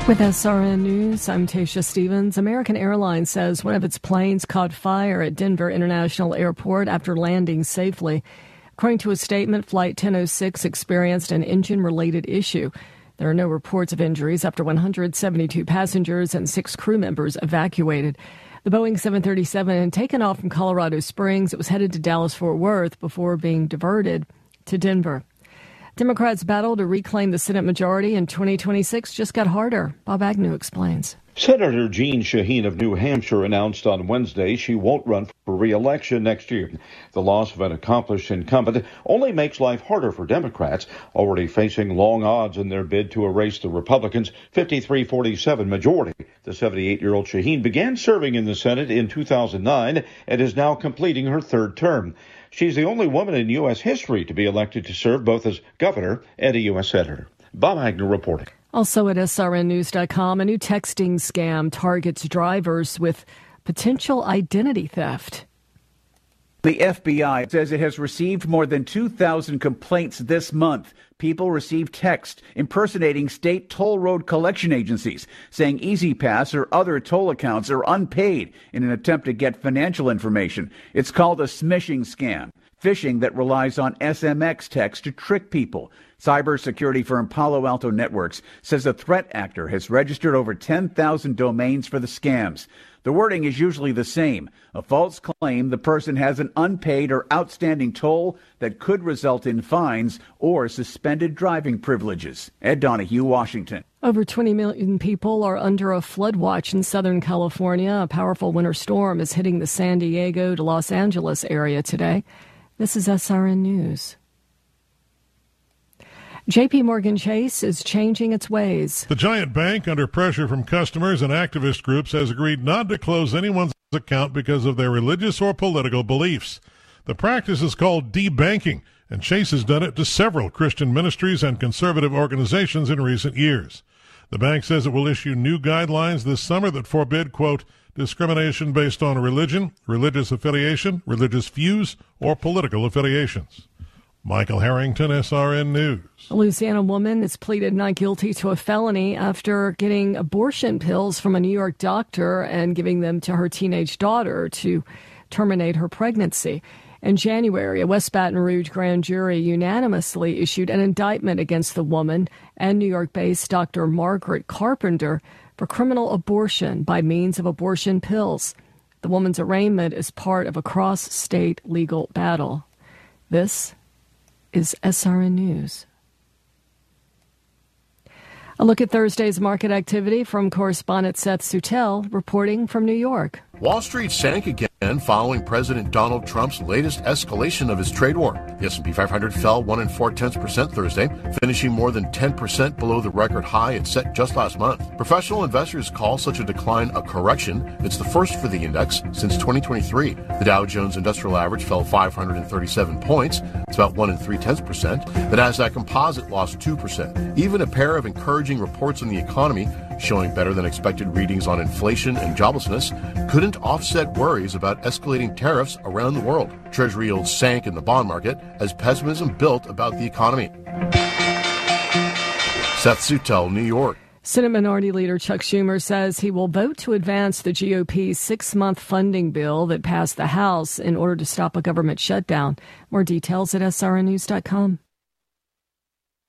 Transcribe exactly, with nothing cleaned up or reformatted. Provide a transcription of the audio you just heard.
With S R N News, I'm Tasha Stevens. American Airlines says one of its planes caught fire at Denver International Airport after landing safely. According to a statement, Flight ten oh six experienced an engine-related issue. There are no reports of injuries after one hundred seventy-two passengers and six crew members evacuated. The Boeing seven thirty-seven had taken off from Colorado Springs. It was headed to Dallas-Fort Worth before being diverted to Denver. Democrats' battle to reclaim the Senate majority in twenty twenty-six just got harder. Bob Agnew explains. Senator Jeanne Shaheen of New Hampshire announced on Wednesday she won't run for re-election next year. The loss of an accomplished incumbent only makes life harder for Democrats, already facing long odds in their bid to erase the Republicans' fifty-three forty-seven majority. The seventy-eight-year-old Shaheen began serving in the Senate in two thousand nine and is now completing her third term. She's the only woman in U S history to be elected to serve both as governor and a U S senator. Bob Agnew reporting. Also at S R N news dot com, a new texting scam targets drivers with potential identity theft. The F B I says it has received more than two thousand complaints this month. People received text impersonating state toll road collection agencies, saying E-ZPass or other toll accounts are unpaid in an attempt to get financial information. It's called a smishing scam, phishing that relies on S M X text to trick people. Cybersecurity firm Palo Alto Networks says a threat actor has registered over ten thousand domains for the scams. The wording is usually the same, a false claim the person has an unpaid or outstanding toll that could result in fines or suspended driving privileges. Ed Donahue, Washington. Over twenty million people are under a flood watch in Southern California. A powerful winter storm is hitting the San Diego to Los Angeles area today. This is S R N News. J P Morgan Chase is changing its ways. The giant bank, under pressure from customers and activist groups, has agreed not to close anyone's account because of their religious or political beliefs. The practice is called debanking, and Chase has done it to several Christian ministries and conservative organizations in recent years. The bank says it will issue new guidelines this summer that forbid, quote, discrimination based on religion, religious affiliation, religious views, or political affiliations. Michael Harrington, S R N News. A Louisiana woman has pleaded not guilty to a felony after getting abortion pills from a New York doctor and giving them to her teenage daughter to terminate her pregnancy. In January, a West Baton Rouge grand jury unanimously issued an indictment against the woman and New York-based Doctor Margaret Carpenter for criminal abortion by means of abortion pills. The woman's arraignment is part of a cross-state legal battle. This is S R N News. A look at Thursday's market activity from correspondent Seth Sutel reporting from New York. Wall Street sank again following President Donald Trump's latest escalation of his trade war. The S and P five hundred fell one and four tenths percent Thursday, finishing more than ten percent below the record high it set just last month. Professional investors call such a decline a correction. It's the first for the index since twenty twenty-three. The Dow Jones Industrial Average fell five hundred thirty-seven points. It's about one and three tenths percent. The Nasdaq Composite lost two percent. Even a pair of encouraging reports on the economy, showing better than expected readings on inflation and joblessness, couldn't offset worries about escalating tariffs around the world. Treasury yields sank in the bond market as pessimism built about the economy. Seth Sutel, New York. Senate Minority Leader Chuck Schumer says he will vote to advance the G O P's six-month funding bill that passed the House in order to stop a government shutdown. More details at S R N news dot com.